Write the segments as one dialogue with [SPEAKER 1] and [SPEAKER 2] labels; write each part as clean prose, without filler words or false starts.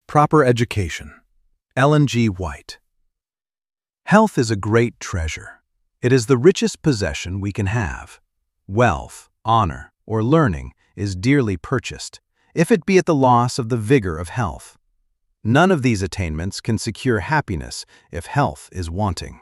[SPEAKER 1] Proper education. Ellen G. White. Health is a great treasure. It is the richest possession we can have. Wealth, honor, or learning is dearly purchased, if it be at the loss of the vigor of health. None of these attainments can secure happiness if health is wanting.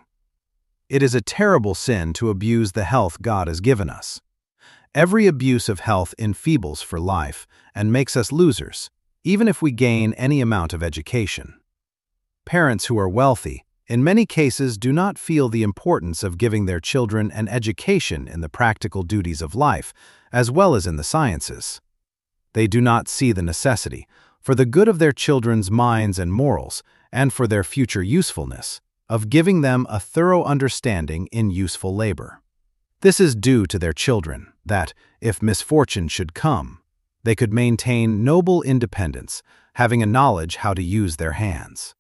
[SPEAKER 1] It is a terrible sin to abuse the health God has given us. Every abuse of health enfeebles for life and makes us losers, even if we gain any amount of education. Parents who are wealthy, in many cases, do not feel the importance of giving their children an education in the practical duties of life, as well as in the sciences. They do not see the necessity, for the good of their children's minds and morals, and for their future usefulness, of giving them a thorough understanding in useful labor. This is due to their children, that, if misfortune should come, they could maintain noble independence, having a knowledge how to use their hands.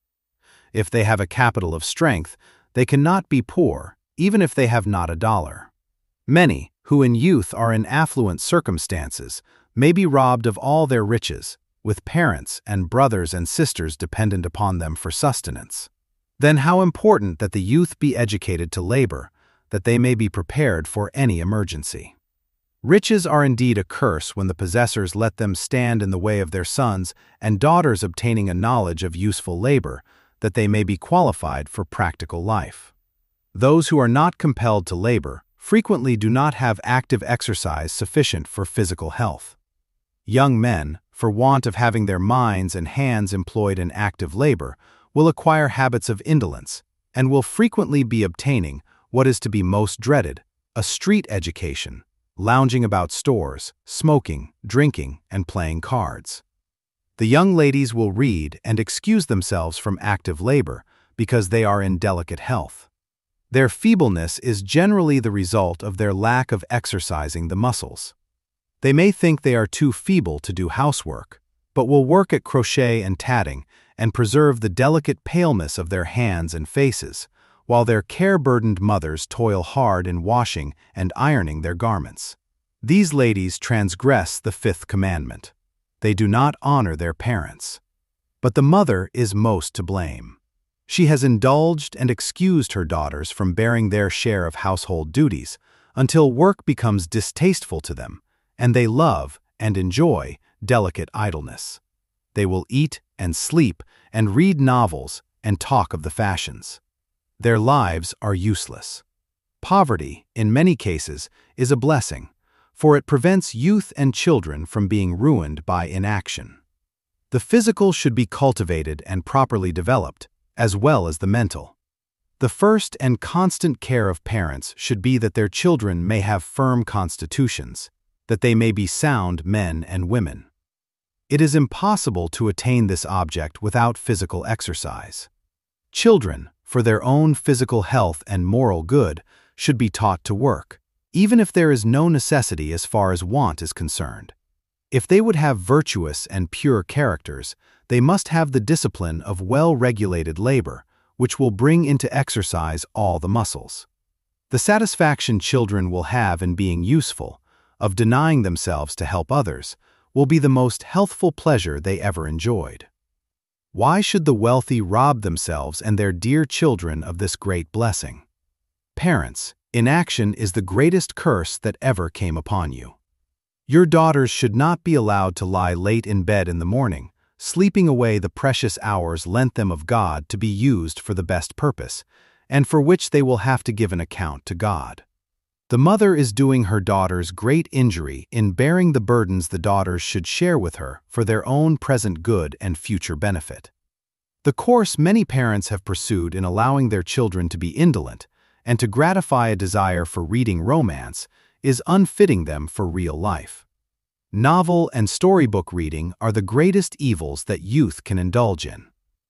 [SPEAKER 1] If they have a capital of strength, they cannot be poor, even if they have not a dollar. Many, who in youth are in affluent circumstances, may be robbed of all their riches, with parents and brothers and sisters dependent upon them for sustenance. Then how important that the youth be educated to labor, that they may be prepared for any emergency. Riches are indeed a curse when the possessors let them stand in the way of their sons and daughters obtaining a knowledge of useful labor, that they may be qualified for practical life. Those who are not compelled to labor frequently do not have active exercise sufficient for physical health. Young men, for want of having their minds and hands employed in active labor, will acquire habits of indolence, and will frequently be obtaining what is to be most dreaded, a street education, lounging about stores, smoking, drinking, and playing cards. The young ladies will read and excuse themselves from active labor because they are in delicate health. Their feebleness is generally the result of their lack of exercising the muscles. They may think they are too feeble to do housework, but will work at crochet and tatting and preserve the delicate paleness of their hands and faces, while their care-burdened mothers toil hard in washing and ironing their garments. These ladies transgress the fifth commandment. They do not honor their parents. But the mother is most to blame. She has indulged and excused her daughters from bearing their share of household duties until work becomes distasteful to them, and they love and enjoy delicate idleness. They will eat and sleep and read novels and talk of the fashions. Their lives are useless. Poverty, in many cases, is a blessing, for it prevents youth and children from being ruined by inaction. The physical should be cultivated and properly developed, as well as the mental. The first and constant care of parents should be that their children may have firm constitutions, that they may be sound men and women. It is impossible to attain this object without physical exercise. Children, for their own physical health and moral good, should be taught to work, even if there is no necessity as far as want is concerned. If they would have virtuous and pure characters, they must have the discipline of well-regulated labor, which will bring into exercise all the muscles. The satisfaction children will have in being useful, of denying themselves to help others, will be the most healthful pleasure they ever enjoyed. Why should the wealthy rob themselves and their dear children of this great blessing? Parents, inaction is the greatest curse that ever came upon you. Your daughters should not be allowed to lie late in bed in the morning, sleeping away the precious hours lent them of God to be used for the best purpose, and for which they will have to give an account to God. The mother is doing her daughters great injury in bearing the burdens the daughters should share with her for their own present good and future benefit. The course many parents have pursued in allowing their children to be indolent and to gratify a desire for reading romance is unfitting them for real life. Novel and storybook reading are the greatest evils that youth can indulge in.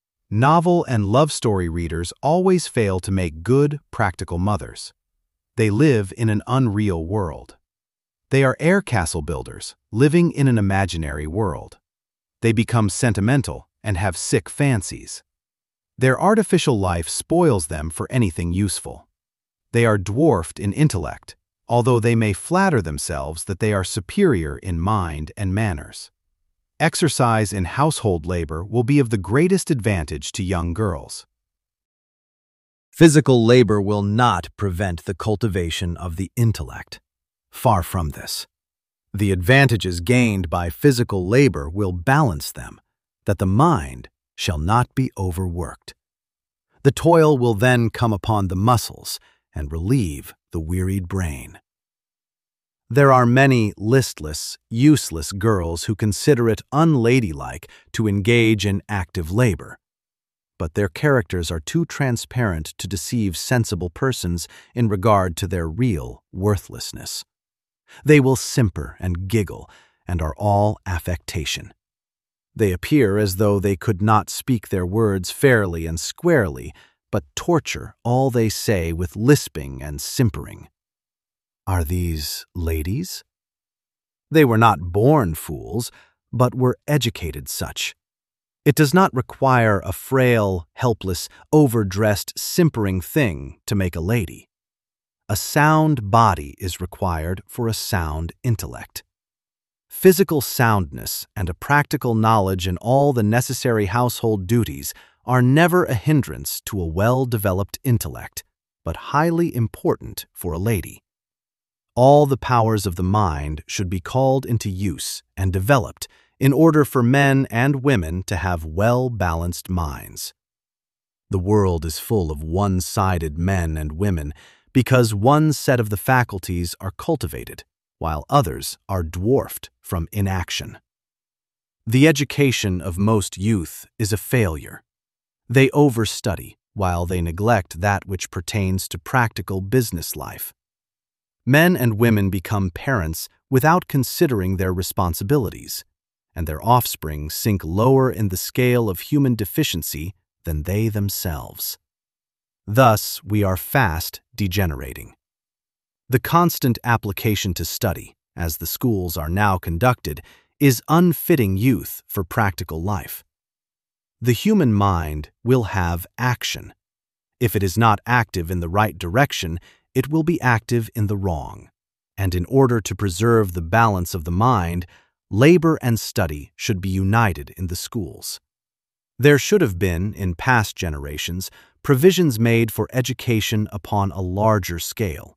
[SPEAKER 1] Novel and love story readers always fail to make good, practical mothers. They live in an unreal world. They are air castle builders, living in an imaginary world. They become sentimental and have sick fancies. Their artificial life spoils them for anything useful. They are dwarfed in intellect, although they may flatter themselves that they are superior in mind and manners. Exercise in household labor will be of the greatest advantage to young girls. Physical labor will not prevent the cultivation of the intellect. Far from this. The advantages gained by physical labor will balance them, that the mind shall not be overworked. The toil will then come upon the muscles and relieve the wearied brain. There are many listless, useless girls who consider it unladylike to engage in active labor. But their characters are too transparent to deceive sensible persons in regard to their real worthlessness. They will simper and giggle and are all affectation. They appear as though they could not speak their words fairly and squarely, but torture all they say with lisping and simpering. Are these ladies? They were not born fools, but were educated such. It does not require a frail, helpless, overdressed, simpering thing to make a lady. A sound body is required for a sound intellect. Physical soundness and a practical knowledge in all the necessary household duties are never a hindrance to a well-developed intellect, but highly important for a lady. All the powers of the mind should be called into use and developed in order for men and women to have well-balanced minds. The world is full of one-sided men and women because one set of the faculties are cultivated, while others are dwarfed from inaction. The education of most youth is a failure. They overstudy while they neglect that which pertains to practical business life. Men and women become parents without considering their responsibilities, and their offspring sink lower in the scale of human deficiency than they themselves. Thus, we are fast degenerating. The constant application to study, as the schools are now conducted, is unfitting youth for practical life. The human mind will have action. If it is not active in the right direction, it will be active in the wrong. And in order to preserve the balance of the mind, labor and study should be united in the schools. There should have been, in past generations, provisions made for education upon a larger scale.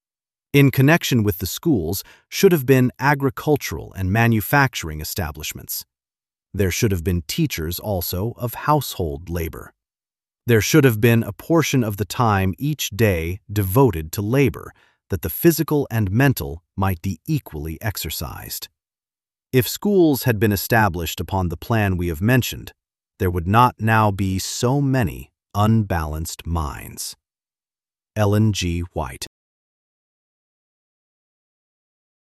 [SPEAKER 1] In connection with the schools should have been agricultural and manufacturing establishments. There should have been teachers also of household labor. There should have been a portion of the time each day devoted to labor, that the physical and mental might be equally exercised. If schools had been established upon the plan we have mentioned, there would not now be so many unbalanced minds. Ellen G. White.